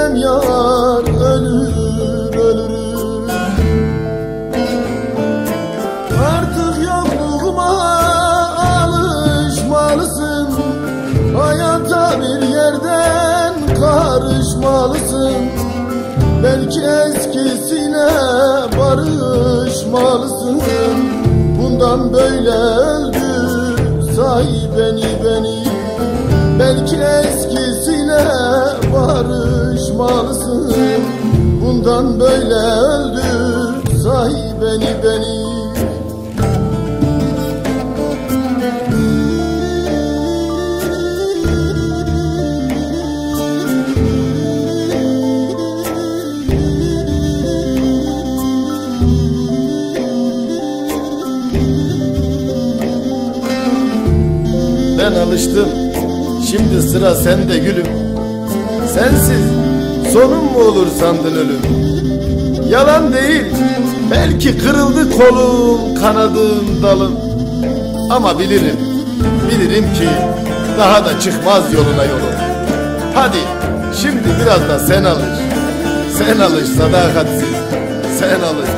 bilmem yar, ölür ölürüm. Artık yokluğuma alışmalısın, hayata bir yerden karışmalısın. Belki eskisine barışmalısın. Bundan böyle öldü say beni. Belki eskisine barışmalısın. Bundan böyle öldü say beni. Ben alıştım, şimdi sıra sende gülüm. Sensiz sonum mu olur sandın ölüm? Yalan değil, belki kırıldı kolum, kanadım, dalım. Ama bilirim ki daha da çıkmaz yoluna yolum. Hadi şimdi biraz da sen alış. Sen alış sadakatsiz, sen alış.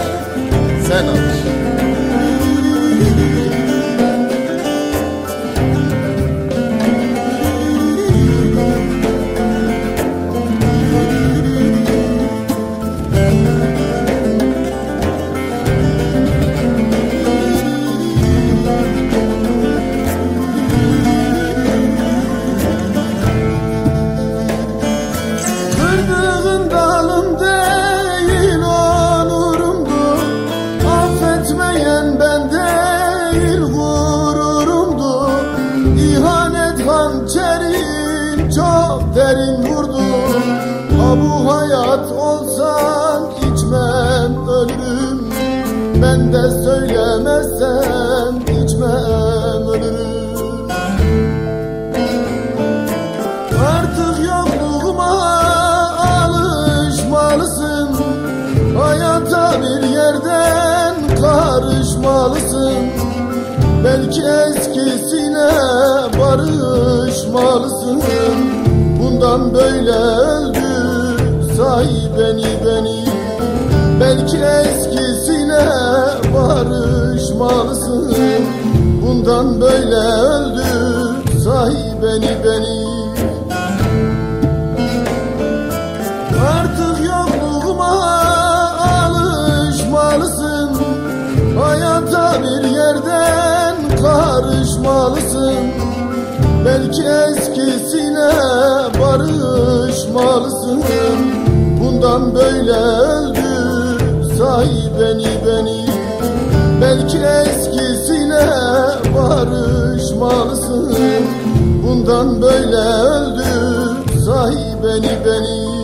Kırdığın dalım değil onurumdu, affetmeyen ben değil gururumdu. İhanet hançerin çok derin vurdu. Ha bu hayat olsan içmem ölürüm. Ben de söylemezsem içmem ölürüm. Artık yokluğuma alışmalısın, hayata bir yerden karışmalısın. Belki eskisine barışmalısın. Bundan böyle öldü say beni. Belki eskisine barışmalısın. Bundan böyle öldü say beni. Artık yokluğuma alışmalısın, hayata bir yerden karışmalısın. Belki eskisine barışmalısın. Bundan böyle öldü say beni. Belki eskisine barışmalısın. Bundan böyle öldü say beni.